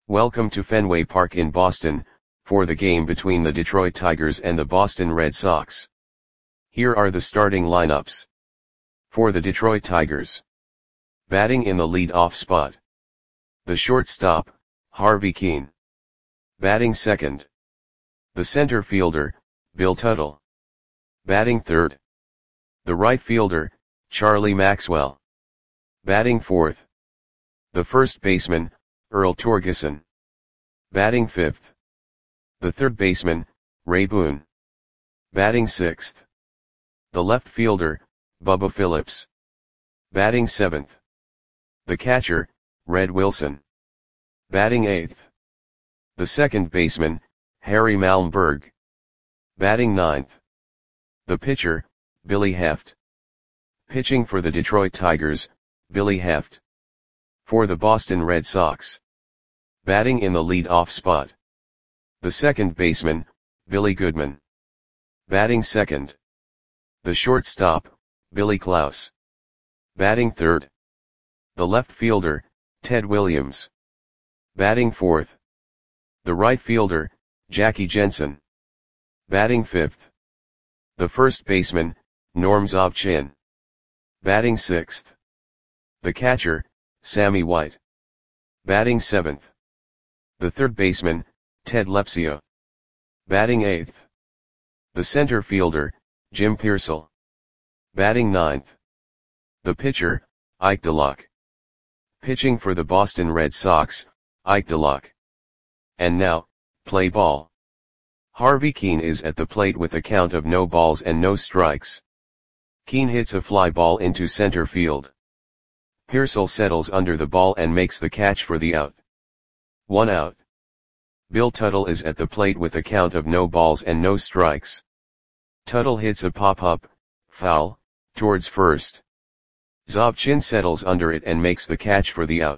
Welcome to Fenway Park in Boston, for the game between the Detroit Tigers and the Boston Red Sox. Here are the starting lineups. For the Detroit Tigers. Batting in the lead-off spot. The shortstop, Harvey Kuenn. Batting second. The center fielder, Bill Tuttle. Batting third. The right fielder, Charlie Maxwell. Batting fourth. The first baseman, Earl Torgeson. Batting fifth. The third baseman, Ray Boone. Batting sixth. The left fielder, Bubba Phillips. Batting seventh. The catcher, Red Wilson. Batting eighth. The second baseman, Harry Malmberg. Batting ninth. The pitcher, Billy Heft. Pitching for the Detroit Tigers, Billy Heft. For the Boston Red Sox. Batting in the lead-off spot. The second baseman, Billy Goodman. Batting second. The shortstop, Billy Klaus. Batting third. The left fielder, Ted Williams. Batting fourth. The right fielder, Jackie Jensen. Batting fifth. The first baseman, Norm Zobchin. Batting sixth. The catcher, Sammy White. Batting seventh. The third baseman, Ted Lepsia. Batting eighth. The center fielder, Jim Piersall. Batting ninth. The pitcher, Ike DeLock. Pitching for the Boston Red Sox, Ike DeLock. And now, play ball. Harvey Kuenn is at the plate with a count of no balls and no strikes. Kuenn hits a fly ball into center field. Piersall settles under the ball and makes the catch for the out. 1 out. Bill Tuttle is at the plate with a count of no balls and no strikes. Tuttle hits a pop-up, foul, towards first. Zobchin settles under it and makes the catch for the out.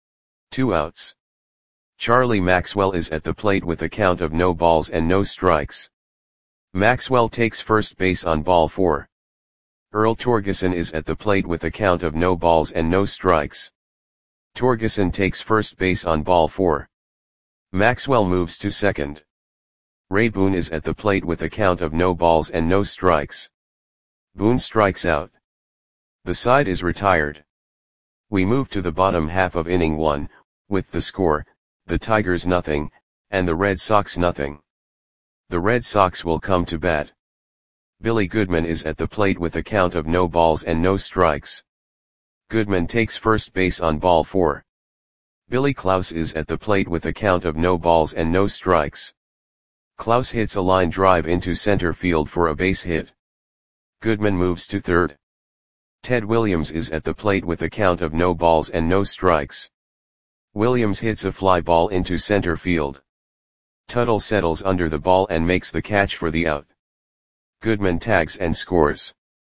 2 outs. Charlie Maxwell is at the plate with a count of no balls and no strikes. Maxwell takes first base on ball 4. Earl Torgeson is at the plate with a count of no balls and no strikes. Torgeson takes first base on ball 4. Maxwell moves to second. Ray Boone is at the plate with a count of no balls and no strikes. Boone strikes out. The side is retired. We move to the bottom half of inning 1, with the score, the Tigers nothing, and the Red Sox nothing. The Red Sox will come to bat. Billy Goodman is at the plate with a count of no balls and no strikes. Goodman takes first base on ball 4. Billy Klaus is at the plate with a count of no balls and no strikes. Klaus hits a line drive into center field for a base hit. Goodman moves to third. Ted Williams is at the plate with a count of no balls and no strikes. Williams hits a fly ball into center field. Tuttle settles under the ball and makes the catch for the out. Goodman tags and scores.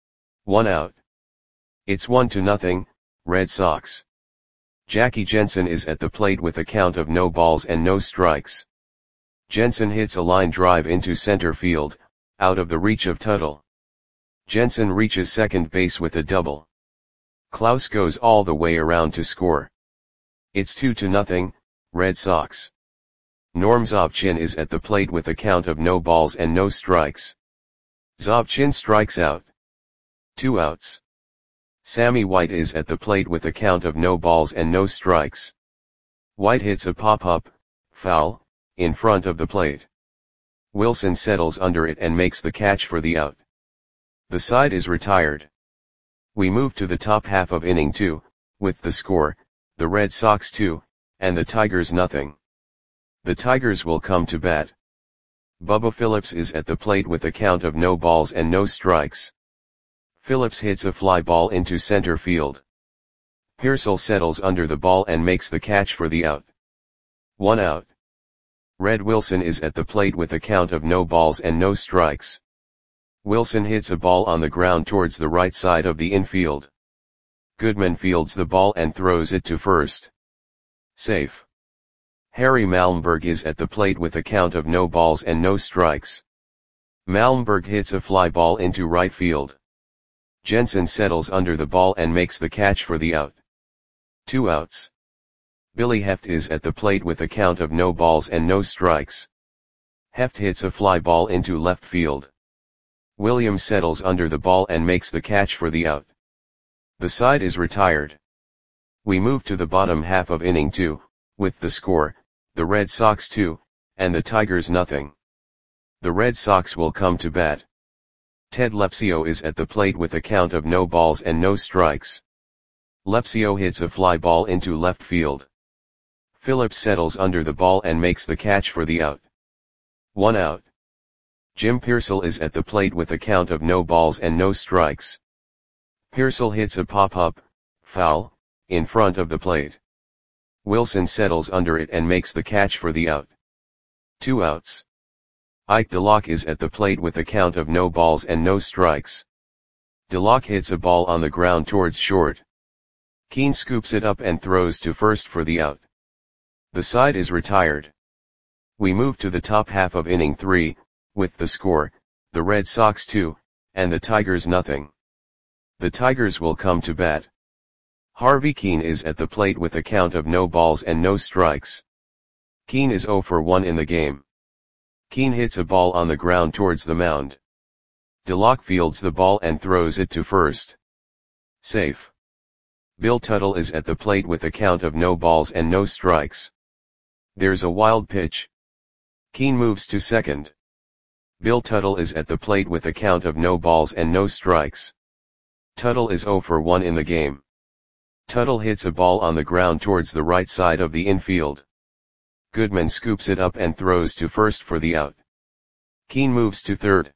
1 out. It's 1-0, Red Sox. Jackie Jensen is at the plate with a count of no balls and no strikes. Jensen hits a line drive into center field, out of the reach of Tuttle. Jensen reaches second base with a double. Klaus goes all the way around to score. It's 2-0, Red Sox. Norm Zobchin is at the plate with a count of no balls and no strikes. Zobchin strikes out. 2 outs. Sammy White is at the plate with a count of no balls and no strikes. White hits a pop-up, foul, in front of the plate. Wilson settles under it and makes the catch for the out. The side is retired. We move to the top half of inning 2, with the score, the Red Sox 2, and the Tigers nothing. The Tigers will come to bat. Bubba Phillips is at the plate with a count of no balls and no strikes. Phillips hits a fly ball into center field. Piersall settles under the ball and makes the catch for the out. 1 out. Red Wilson is at the plate with a count of no balls and no strikes. Wilson hits a ball on the ground towards the right side of the infield. Goodman fields the ball and throws it to first. Safe. Harry Malmberg is at the plate with a count of no balls and no strikes. Malmberg hits a fly ball into right field. Jensen settles under the ball and makes the catch for the out. 2 outs. Billy Heft is at the plate with a count of no balls and no strikes. Heft hits a fly ball into left field. Williams settles under the ball and makes the catch for the out. The side is retired. We move to the bottom half of inning 2, with the score, the Red Sox 2, and the Tigers nothing. The Red Sox will come to bat. Ted Lepsio is at the plate with a count of no balls and no strikes. Lepsio hits a fly ball into left field. Phillips settles under the ball and makes the catch for the out. 1 out. Jim Pearsall is at the plate with a count of no balls and no strikes. Pearsall hits a pop-up, foul, in front of the plate. Wilson settles under it and makes the catch for the out. 2 outs. Ike DeLocke is at the plate with a count of no balls and no strikes. DeLocke hits a ball on the ground towards short. Keane scoops it up and throws to first for the out. The side is retired. We move to the top half of inning 3, with the score, the Red Sox 2, and the Tigers nothing. The Tigers will come to bat. Harvey Keane is at the plate with a count of no balls and no strikes. Keane is 0 for 1 in the game. Keane hits a ball on the ground towards the mound. DeLocke fields the ball and throws it to first. Safe. Bill Tuttle is at the plate with a count of no balls and no strikes. There's a wild pitch. Keane moves to second. Bill Tuttle is at the plate with a count of no balls and no strikes. Tuttle is 0 for 1 in the game. Tuttle hits a ball on the ground towards the right side of the infield. Goodman scoops it up and throws to first for the out. Keane moves to third.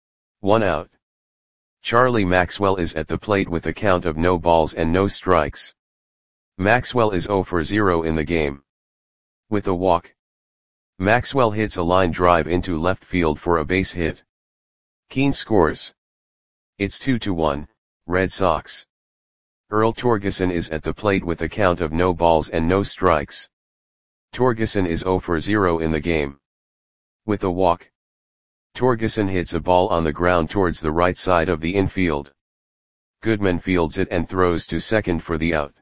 1 out. Charlie Maxwell is at the plate with a count of no balls and no strikes. Maxwell is 0 for 0 in the game. With a walk. Maxwell hits a line drive into left field for a base hit. Keane scores. It's 2-1, Red Sox. Earl Torgeson is at the plate with a count of no balls and no strikes. Torgeson is 0 for 0 in the game. With a walk. Torgeson hits a ball on the ground towards the right side of the infield. Goodman fields it and throws to second for the out.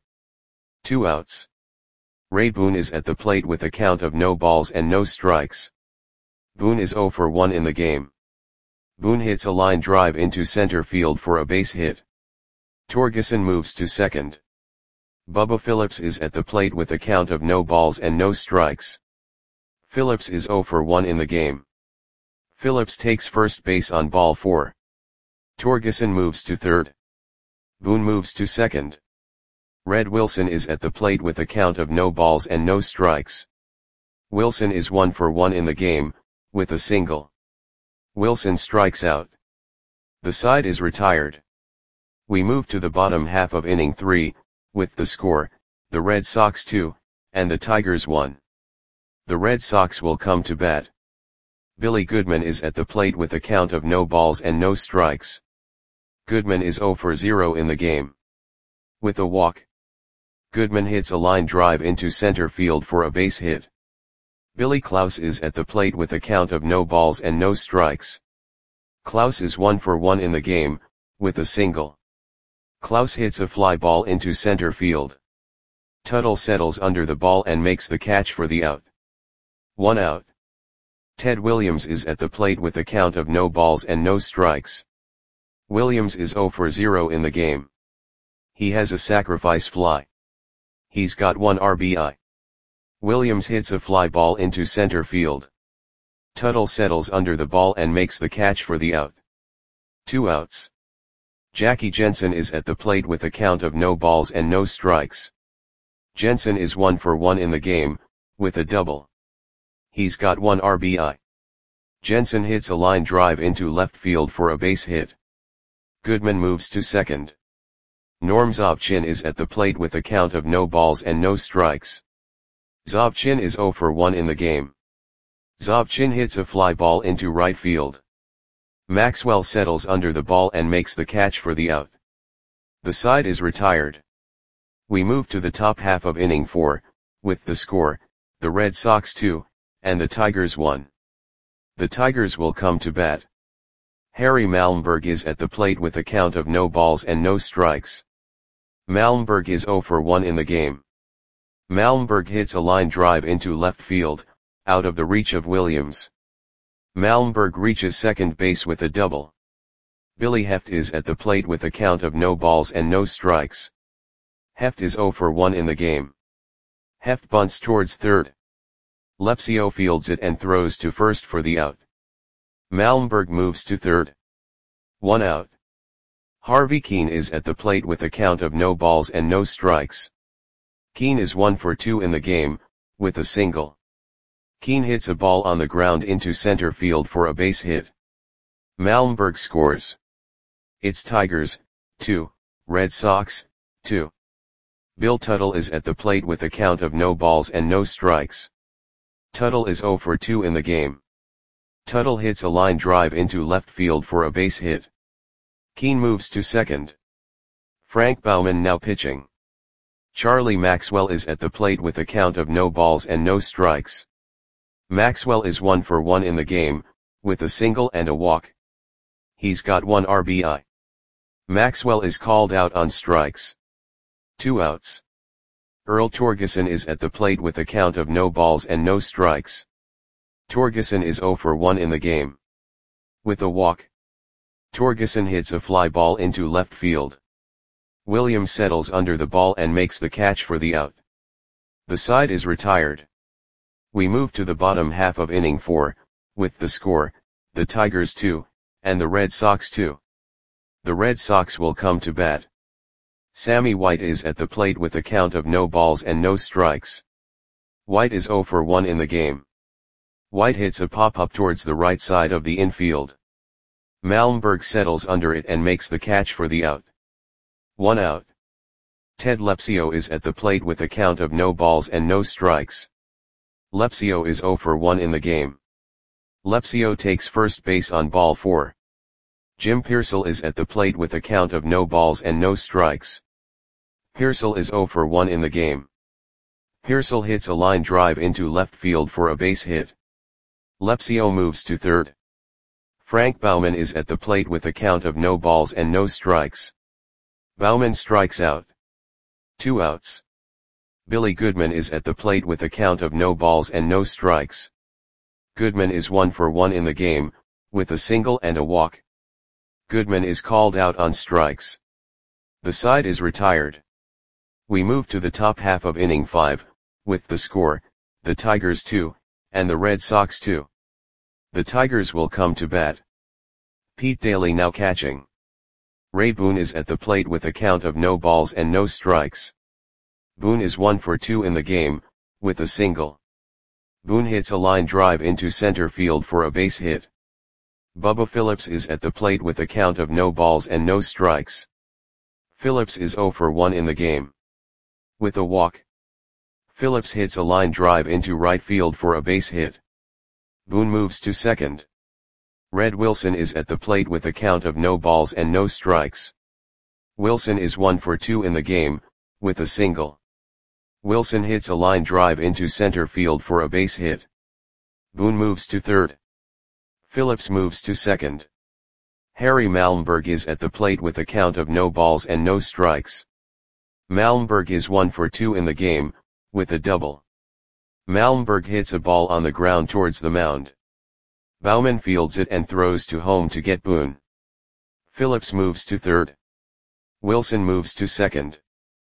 2 outs. Ray Boone is at the plate with a count of no balls and no strikes. Boone is 0 for 1 in the game. Boone hits a line drive into center field for a base hit. Torgeson moves to second. Bubba Phillips is at the plate with a count of no balls and no strikes. Phillips is 0 for 1 in the game. Phillips takes first base on ball 4. Torgeson moves to third. Boone moves to second. Red Wilson is at the plate with a count of no balls and no strikes. Wilson is 1 for 1 in the game, with a single. Wilson strikes out. The side is retired. We move to the bottom half of inning 3, with the score, the Red Sox 2, and the Tigers 1. The Red Sox will come to bat. Billy Goodman is at the plate with a count of no balls and no strikes. Goodman is 0 for 0 in the game. With a walk. Goodman hits a line drive into center field for a base hit. Billy Klaus is at the plate with a count of no balls and no strikes. Klaus is 1 for 1 in the game, with a single. Klaus hits a fly ball into center field. Tuttle settles under the ball and makes the catch for the out. 1 out. Ted Williams is at the plate with a count of no balls and no strikes. Williams is 0 for 0 in the game. He has a sacrifice fly. He's got 1 RBI. Williams hits a fly ball into center field. Tuttle settles under the ball and makes the catch for the out. 2 outs. Jackie Jensen is at the plate with a count of no balls and no strikes. Jensen is 1 for 1 in the game, with a double. He's got 1 RBI. Jensen hits a line drive into left field for a base hit. Goodman moves to second. Norm Zobchin is at the plate with a count of no balls and no strikes. Zobchin is 0 for 1 in the game. Zobchin hits a fly ball into right field. Maxwell settles under the ball and makes the catch for the out. The side is retired. We move to the top half of inning 4, with the score, the Red Sox 2, and the Tigers 1. The Tigers will come to bat. Harry Malmberg is at the plate with a count of no balls and no strikes. Malmberg is 0 for 1 in the game. Malmberg hits a line drive into left field, out of the reach of Williams. Malmberg reaches second base with a double. Billy Heft is at the plate with a count of no balls and no strikes. Heft is 0 for 1 in the game. Heft bunts towards third. Lepsio fields it and throws to first for the out. Malmberg moves to third. 1 out. Harvey Keene is at the plate with a count of no balls and no strikes. Keene is 1 for 2 in the game, with a single. Keene hits a ball on the ground into center field for a base hit. Malmberg scores. It's Tigers, 2, Red Sox, 2. Bill Tuttle is at the plate with a count of no balls and no strikes. Tuttle is 0 for 2 in the game. Tuttle hits a line drive into left field for a base hit. Keene moves to second. Frank Baumann now pitching. Charlie Maxwell is at the plate with a count of no balls and no strikes. Maxwell is 1 for 1 in the game, with a single and a walk. He's got 1 RBI. Maxwell is called out on strikes. 2 outs. Earl Torgeson is at the plate with a count of no balls and no strikes. Torgeson is 0 for 1 in the game. With a walk. Torgeson hits a fly ball into left field. Williams settles under the ball and makes the catch for the out. The side is retired. We move to the bottom half of inning 4, with the score, the Tigers 2, and the Red Sox 2. The Red Sox will come to bat. Sammy White is at the plate with a count of no balls and no strikes. White is 0 for 1 in the game. White hits a pop-up towards the right side of the infield. Malmberg settles under it and makes the catch for the out. 1 out. Ted Lepsio is at the plate with a count of no balls and no strikes. Lepsio is 0 for 1 in the game. Lepsio takes first base on ball 4. Jim Pearsall is at the plate with a count of no balls and no strikes. Pearsall is 0 for 1 in the game. Pearsall hits a line drive into left field for a base hit. Lepsio moves to third. Frank Baumann is at the plate with a count of no balls and no strikes. Baumann strikes out. 2 outs. Billy Goodman is at the plate with a count of no balls and no strikes. Goodman is 1 for 1 in the game, with a single and a walk. Goodman is called out on strikes. The side is retired. We move to the top half of inning 5, with the score, the Tigers 2, and the Red Sox 2. The Tigers will come to bat. Pete Daly now catching. Ray Boone is at the plate with a count of no balls and no strikes. Boone is 1 for 2 in the game, with a single. Boone hits a line drive into center field for a base hit. Bubba Phillips is at the plate with a count of no balls and no strikes. Phillips is 0 for 1 in the game. With a walk. Phillips hits a line drive into right field for a base hit. Boone moves to second. Red Wilson is at the plate with a count of no balls and no strikes. Wilson is 1 for 2 in the game, with a single. Wilson hits a line drive into center field for a base hit. Boone moves to third. Phillips moves to second. Harry Malmberg is at the plate with a count of no balls and no strikes. Malmberg is 1 for 2 in the game, with a double. Malmberg hits a ball on the ground towards the mound. Baumann fields it and throws to home to get Boone. Phillips moves to third. Wilson moves to second.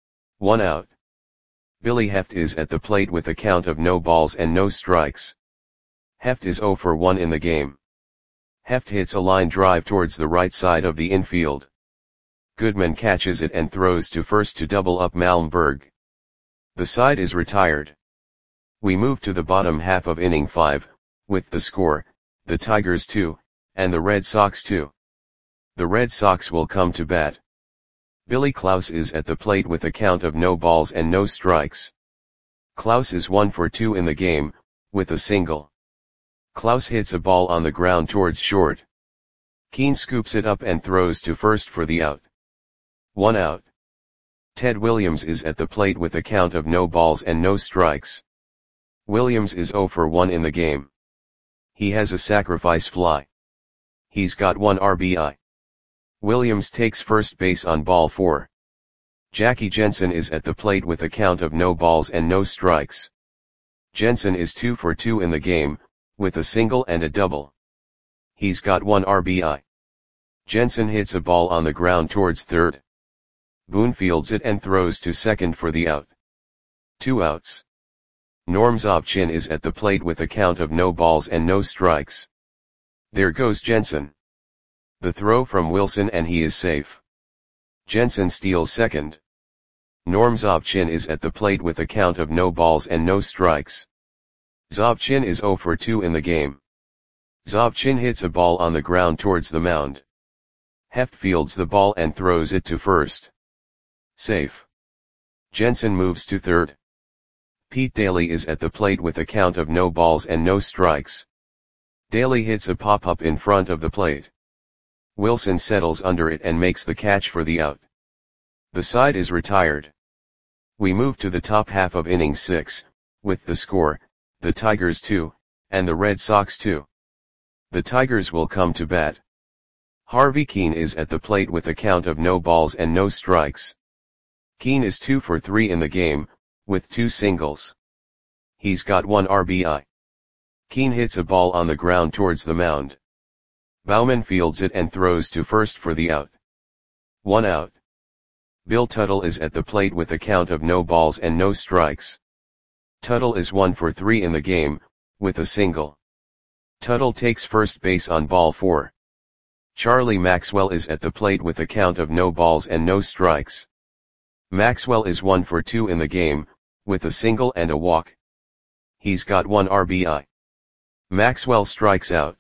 1 out. Billy Heft is at the plate with a count of no balls and no strikes. Heft is 0 for 1 in the game. Heft hits a line drive towards the right side of the infield. Goodman catches it and throws to first to double up Malmberg. The side is retired. We move to the bottom half of inning 5, with the score, the Tigers 2, and the Red Sox 2. The Red Sox will come to bat. Billy Klaus is at the plate with a count of no balls and no strikes. Klaus is 1 for 2 in the game, with a single. Klaus hits a ball on the ground towards short. Keene scoops it up and throws to first for the out. 1 out. Ted Williams is at the plate with a count of no balls and no strikes. Williams is 0 for 1 in the game. He has a sacrifice fly. He's got 1 RBI. Williams takes first base on ball 4. Jackie Jensen is at the plate with a count of no balls and no strikes. Jensen is 2 for 2 in the game, with a single and a double. He's got 1 RBI. Jensen hits a ball on the ground towards third. Boone fields it and throws to second for the out. 2 outs. Norm Zobchin is at the plate with a count of no balls and no strikes. There goes Jensen. The throw from Wilson and he is safe. Jensen steals second. Norm Zobchin is at the plate with a count of no balls and no strikes. Zobchin is 0 for 2 in the game. Zobchin hits a ball on the ground towards the mound. Heft fields the ball and throws it to first. Safe. Jensen moves to third. Pete Daly is at the plate with a count of no balls and no strikes. Daly hits a pop-up in front of the plate. Wilson settles under it and makes the catch for the out. The side is retired. We move to the top half of inning 6, with the score, the Tigers 2, and the Red Sox 2. The Tigers will come to bat. Harvey Kuenn is at the plate with a count of no balls and no strikes. Kuenn is 2 for 3 in the game, with 2 singles. He's got 1 RBI. Kuenn hits a ball on the ground towards the mound. Bauman fields it and throws to first for the out. 1 out. Bill Tuttle is at the plate with a count of no balls and no strikes. Tuttle is 1 for 3 in the game, with a single. Tuttle takes first base on ball 4. Charlie Maxwell is at the plate with a count of no balls and no strikes. Maxwell is 1 for 2 in the game, with a single and a walk. He's got 1 RBI. Maxwell strikes out.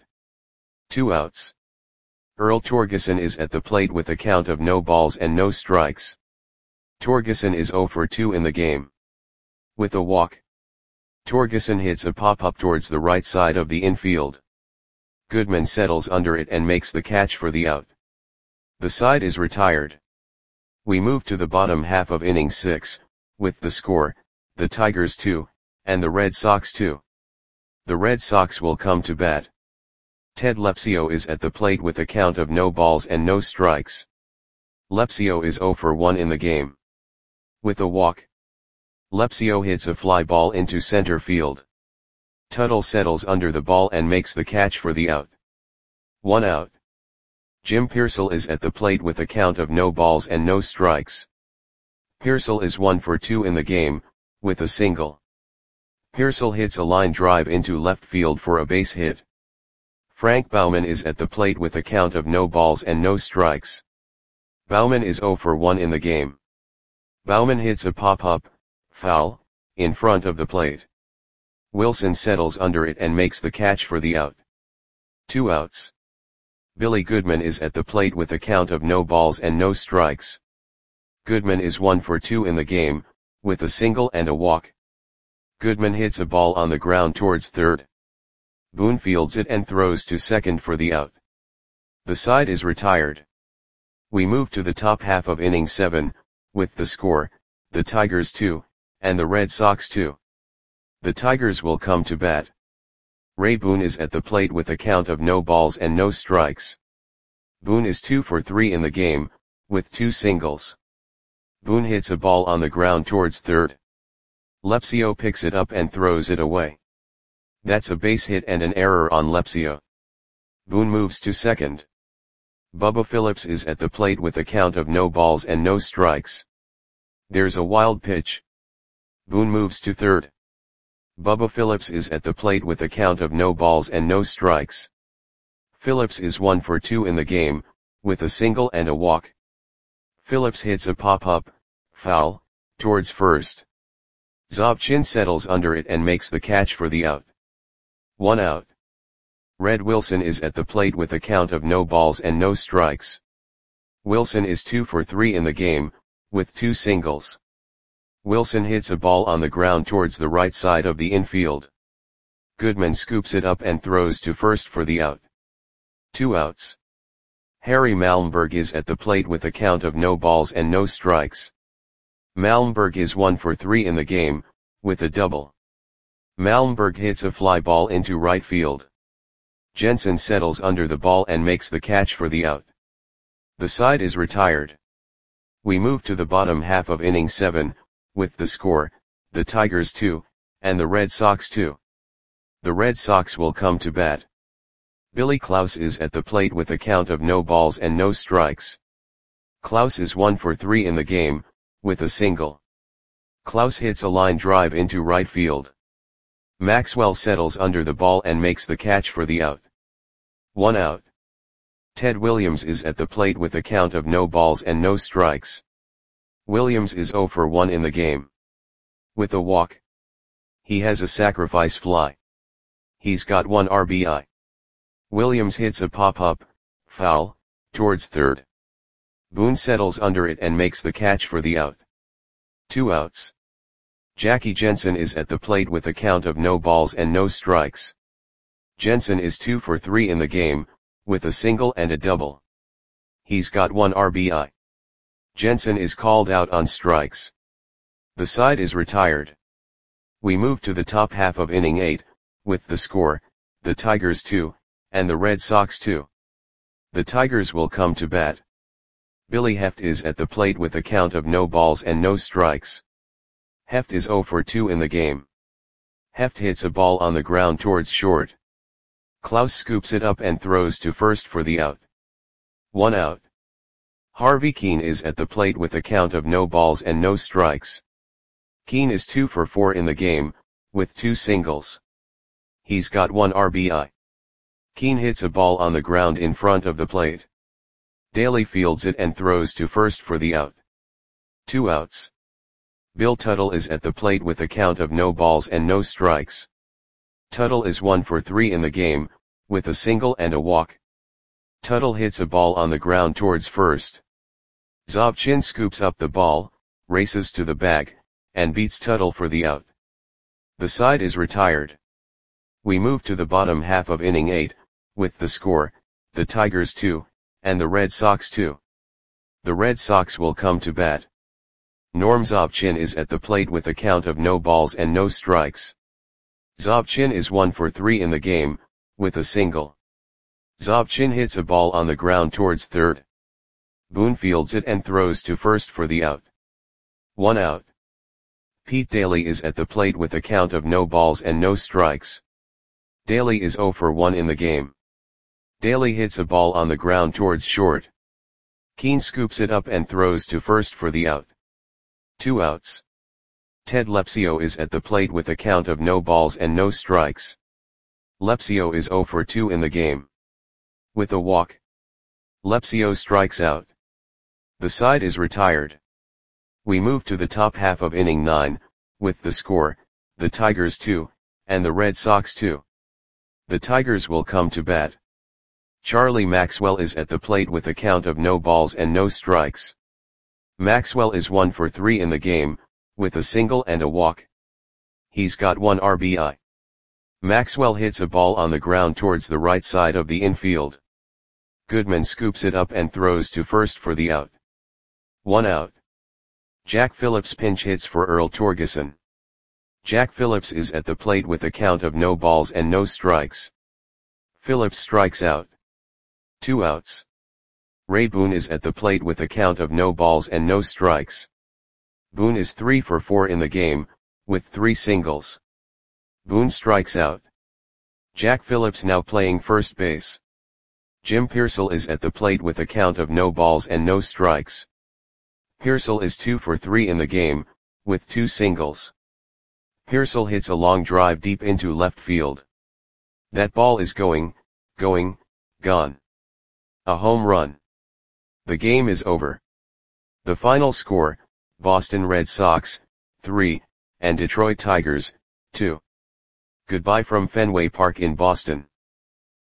2 outs. Earl Torgeson is at the plate with a count of no balls and no strikes. Torgeson is 0 for 2 in the game. With a walk. Torgeson hits a pop-up towards the right side of the infield. Goodman settles under it and makes the catch for the out. The side is retired. We move to the bottom half of inning 6, with the score, the Tigers 2, and the Red Sox 2. The Red Sox will come to bat. Ted Lepsio is at the plate with a count of no balls and no strikes. Lepsio is 0 for 1 in the game. With a walk. Lepsio hits a fly ball into center field. Tuttle settles under the ball and makes the catch for the out. 1 out. Jim Piersall is at the plate with a count of no balls and no strikes. Piersall is 1 for 2 in the game, with a single. Piersall hits a line drive into left field for a base hit. Frank Bauman is at the plate with a count of no balls and no strikes. Bauman is 0 for 1 in the game. Bauman hits a pop-up, foul, in front of the plate. Wilson settles under it and makes the catch for the out. 2 outs. Billy Goodman is at the plate with a count of no balls and no strikes. Goodman is 1 for 2 in the game, with a single and a walk. Goodman hits a ball on the ground towards third. Boone fields it and throws to second for the out. The side is retired. We move to the top half of inning 7, with the score, the Tigers 2, and the Red Sox 2. The Tigers will come to bat. Ray Boone is at the plate with a count of no balls and no strikes. Boone is 2 for 3 in the game, with 2 singles. Boone hits a ball on the ground towards third. Lepsio picks it up and throws it away. That's a base hit and an error on Lepsio. Boone moves to second. Bubba Phillips is at the plate with a count of no balls and no strikes. There's a wild pitch. Boone moves to third. Bubba Phillips is at the plate with a count of no balls and no strikes. Phillips is 1 for 2 in the game, with a single and a walk. Phillips hits a pop-up, foul, towards first. Zobchin settles under it and makes the catch for the out. 1 out. Red Wilson is at the plate with a count of no balls and no strikes. Wilson is 2 for 3 in the game, with 2 singles. Wilson hits a ball on the ground towards the right side of the infield. Goodman scoops it up and throws to first for the out. 2 outs. Harry Malmberg is at the plate with a count of no balls and no strikes. Malmberg is 1 for 3 in the game, with a double. Malmberg hits a fly ball into right field. Jensen settles under the ball and makes the catch for the out. The side is retired. We move to the bottom half of inning 7, with the score, the Tigers 2, and the Red Sox 2. The Red Sox will come to bat. Billy Klaus is at the plate with a count of no balls and no strikes. Klaus is 1 for 3 in the game, with a single. Klaus hits a line drive into right field. Maxwell settles under the ball and makes the catch for the out. 1 out. Ted Williams is at the plate with a count of no balls and no strikes. Williams is 0 for 1 in the game. With a walk. He has a sacrifice fly. He's got 1 RBI. Williams hits a pop-up, foul, towards third. Boone settles under it and makes the catch for the out. 2 outs. Jackie Jensen is at the plate with a count of no balls and no strikes. Jensen is 2 for 3 in the game, with a single and a double. He's got 1 RBI. Jensen is called out on strikes. The side is retired. We move to the top half of inning 8, with the score, the Tigers 2, and the Red Sox 2. The Tigers will come to bat. Billy Heft is at the plate with a count of no balls and no strikes. Heft is 0 for 2 in the game. Heft hits a ball on the ground towards short. Klaus scoops it up and throws to first for the out. 1 out. Harvey Keene is at the plate with a count of no balls and no strikes. Keene is 2 for 4 in the game, with 2 singles. He's got 1 RBI. Keene hits a ball on the ground in front of the plate. Daly fields it and throws to first for the out. 2 outs. Bill Tuttle is at the plate with a count of no balls and no strikes. Tuttle is 1 for 3 in the game, with a single and a walk. Tuttle hits a ball on the ground towards first. Zobchin scoops up the ball, races to the bag, and beats Tuttle for the out. The side is retired. We move to the bottom half of inning 8, with the score, the Tigers 2, and the Red Sox 2. The Red Sox will come to bat. Norm Zobchin is at the plate with a count of no balls and no strikes. Zobchin is 1 for 3 in the game, with a single. Zobchin hits a ball on the ground towards third. Boone fields it and throws to first for the out. 1 out. Pete Daly is at the plate with a count of no balls and no strikes. Daly is 0 for 1 in the game. Daly hits a ball on the ground towards short. Keene scoops it up and throws to first for the out. 2 outs. Ted Lepsio is at the plate with a count of no balls and no strikes. Lepsio is 0 for 2 in the game. With a walk. Lepsio strikes out. The side is retired. We move to the top half of inning 9, with the score, the Tigers 2, and the Red Sox 2. The Tigers will come to bat. Charlie Maxwell is at the plate with a count of no balls and no strikes. Maxwell is 1 for 3 in the game, with a single and a walk. He's got 1 RBI. Maxwell hits a ball on the ground towards the right side of the infield. Goodman scoops it up and throws to first for the out. 1 out. Jack Phillips pinch hits for Earl Torgeson. Jack Phillips is at the plate with a count of no balls and no strikes. Phillips strikes out. 2 outs. Ray Boone is at the plate with a count of no balls and no strikes. Boone is 3 for 4 in the game, with 3 singles. Boone strikes out. Jack Phillips now playing first base. Jim Pearsall is at the plate with a count of no balls and no strikes. Pearsall is 2 for 3 in the game, with 2 singles. Pearsall hits a long drive deep into left field. That ball is gone. A home run. The game is over. The final score, Boston Red Sox, 3, and Detroit Tigers, 2. Goodbye from Fenway Park in Boston.